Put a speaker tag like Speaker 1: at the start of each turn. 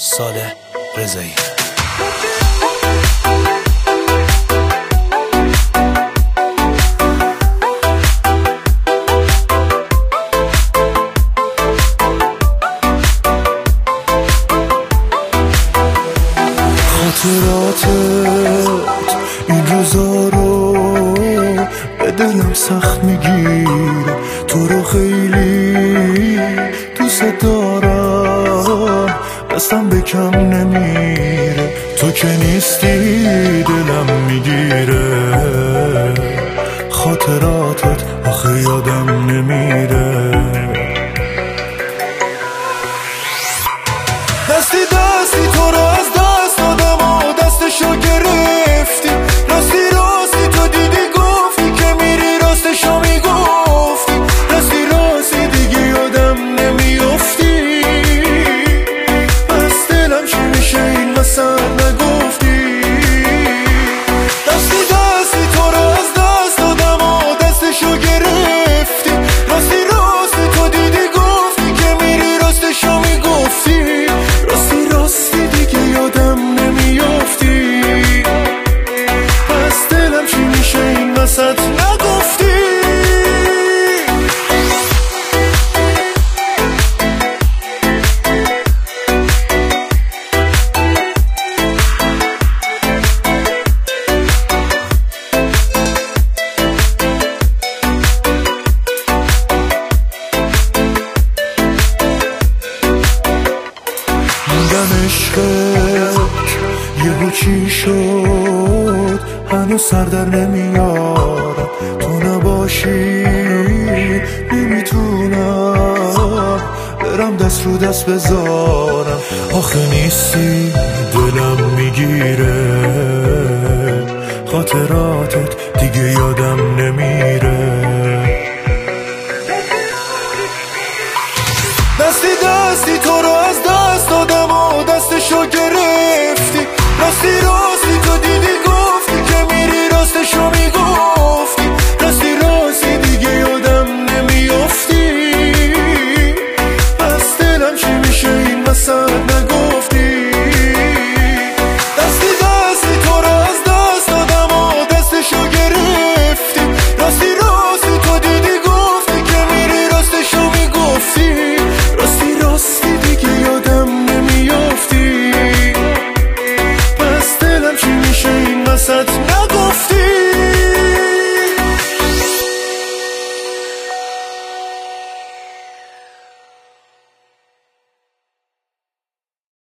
Speaker 1: صالح رضایی.
Speaker 2: خاطراتت این روزا رو به دلم سخت میگیره، تو رو خیلی دوست دارم، دستم به کم نمیره، تو که نیستی دلم میگیره، خاطراتت آخه یادم نمیره. دستی دستی تو رو از دست دادم و دستشو گرفتی، راستی راستی تو دیدی گفتی که میری راستشو میگفتی، راستی راستی دیگه یادم نمیافتی، از دلم چی میشه این مثلا نگفتی. دستی دستی تو رو از دست دادم و دستشو گرفتی، راستی راستی تو دیدی گفتی که میری راستشو میگفتی، وسط نگفتی. موندم عشقت یهو چی شد، هنوز سر در نمیارم، تو نباشی نمیتونم برم دست رو دست بذارم، آخه نیستی دلم میگیره، خاطراتت دیگه یادم نمیره. دستی دستی تو رو از دست دادم و دستشو گرفتی، راستی راستی تو دیدی گفتی که میری راستشو میگفتی.